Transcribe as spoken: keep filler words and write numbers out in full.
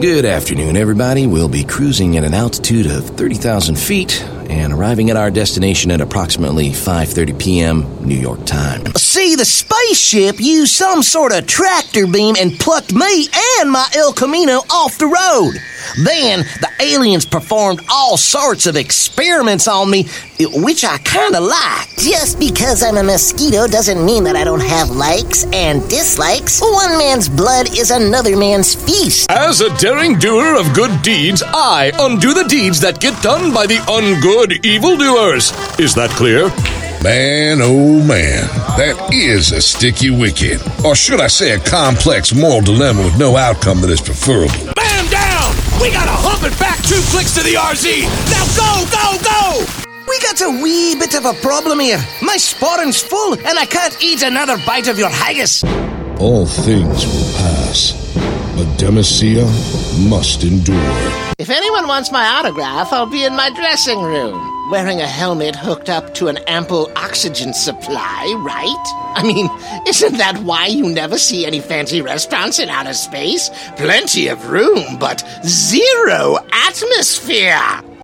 Good afternoon, everybody. We'll be cruising at an altitude of thirty thousand feet and arriving at our destination at approximately five thirty p.m. New York time. See, the spaceship used some sort of tractor beam and plucked me and my El Camino off the road. Then, the aliens performed all sorts of experiments on me, which I kind of liked. Just because I'm a mosquito doesn't mean that I don't have likes and dislikes. One man's blood is another man's feast. As a daring doer of good deeds, I undo the deeds that get done by the ungood evildoers. Is that clear? Man, oh man, that is a sticky wicket. Or should I say a complex moral dilemma with no outcome that is preferable. Man down! We gotta hump it back two clicks to the R Z! Now go, go, go! We got a wee bit of a problem here. My sporring's full, and I can't eat another bite of your haggis. All things will pass, but Demacia must endure. If anyone wants my autograph, I'll be in my dressing room, wearing a helmet hooked up to an ample oxygen supply, right? I mean, isn't that why you never see any fancy restaurants in outer space? Plenty of room, but zero atmosphere.